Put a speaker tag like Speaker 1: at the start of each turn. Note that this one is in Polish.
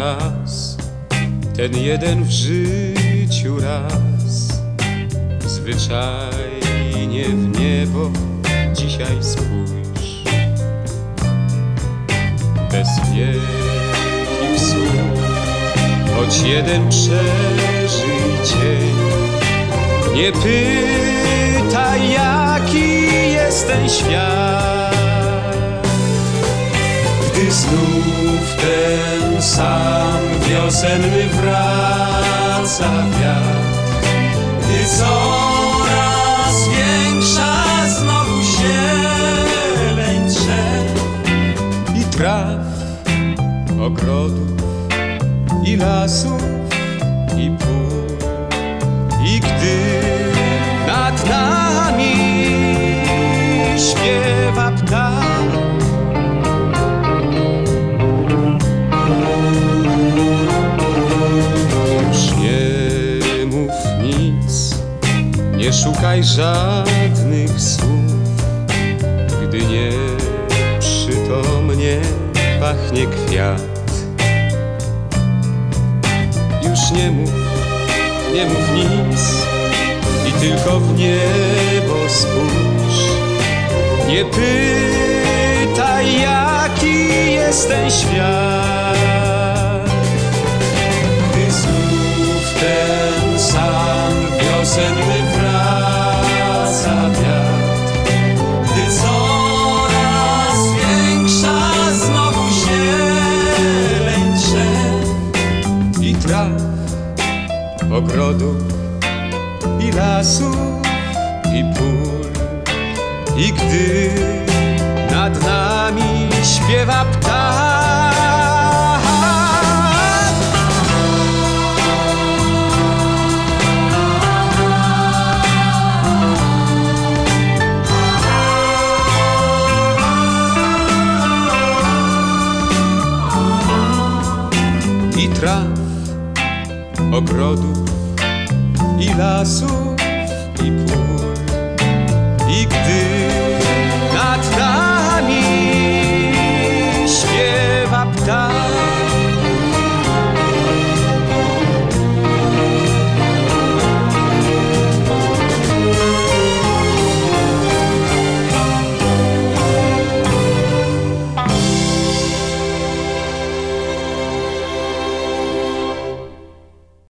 Speaker 1: czas, ten jeden w życiu raz. Zwyczajnie w niebo dzisiaj spójrz. Bez wielkich słów, choć jeden przeżyj dzień. Nie pytaj, jaki jest ten świat, gdy znów ten sam wiosenny wraca wiatr, gdy coraz większa znowu zieleń drzew i traw, ogrodów i lasów i pól. I gdy nad nami śpiewa ptak, już nie mów nic, nie szukaj żadnych słów, gdy nieprzytomnie pachnie kwiat. Już nie mów nic i tylko w niebo spójrz. Nie pytaj, jaki jest ten świat, gdy znów ten sam wiosenny wraca wiatr, gdy coraz większa znowu zieleń drzew i traw, ogrodów i lasów i pól. I gdy nad nami śpiewa ptak, i traw, ogrodów i lasów i pól.